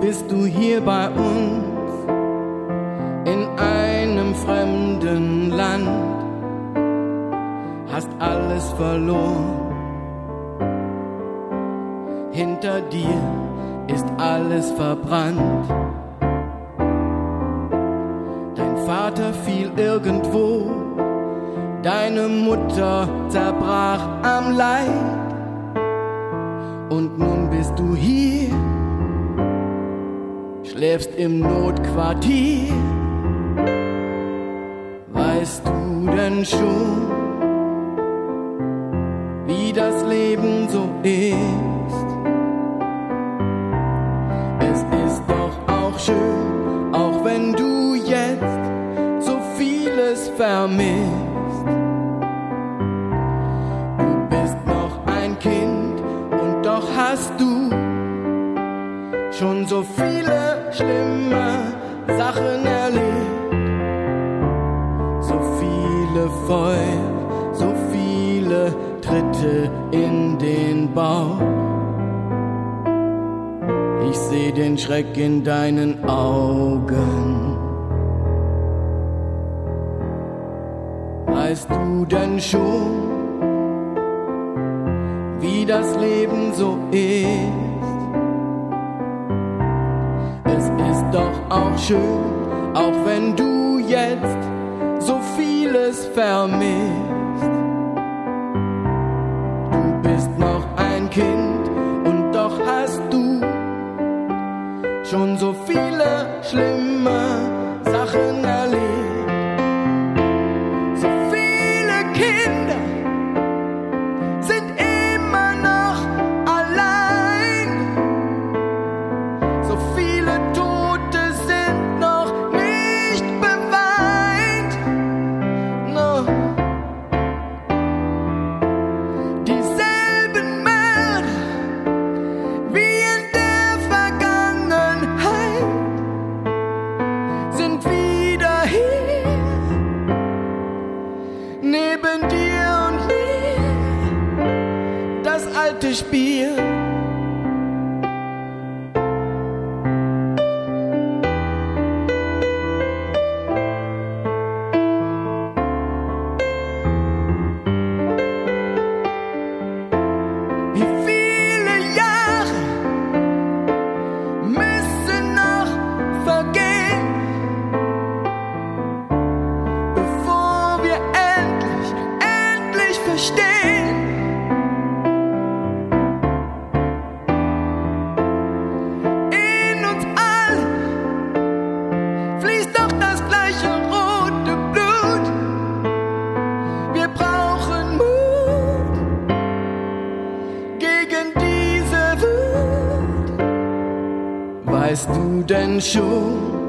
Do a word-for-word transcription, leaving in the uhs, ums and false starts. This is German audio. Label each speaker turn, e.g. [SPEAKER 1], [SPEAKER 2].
[SPEAKER 1] bist du hier bei uns in einem fremden Land, hast alles verloren. Hinter dir ist alles verbrannt. Dein Vater fiel irgendwo, deine Mutter zerbrach am Leid. Und nun bist du hier, schläfst im Notquartier. Weißt du denn schon, wie das Leben so ist? Es ist doch auch schön, auch wenn du jetzt so vieles vermisst. Du bist noch ein Kind und doch hast du schon so viele schlimme Sachen erlebt. So viele Feuer, so viele Tritte in den Bauch. Ich seh den Schreck in deinen Augen. Weißt du denn schon, wie das Leben so ist? Es ist doch auch schön, auch wenn du jetzt so vieles vermisst. Du bist noch ein Kind und doch hast du schon so viele schlimme Sachen erlebt. So viele Kinder sind immer noch allein. So viele Tote sind noch nicht beweint. No. Dieselben Mörder wie in der Vergangenheit sind wieder hier, neben dir und mir, das alte Spiel. Wie viele Jahre müssen noch vergehen, bevor wir endlich, endlich verstehen, in uns allen fließt doch das gleiche rote Blut. Wir brauchen Mut gegen diese Wut. Weißt du denn schon,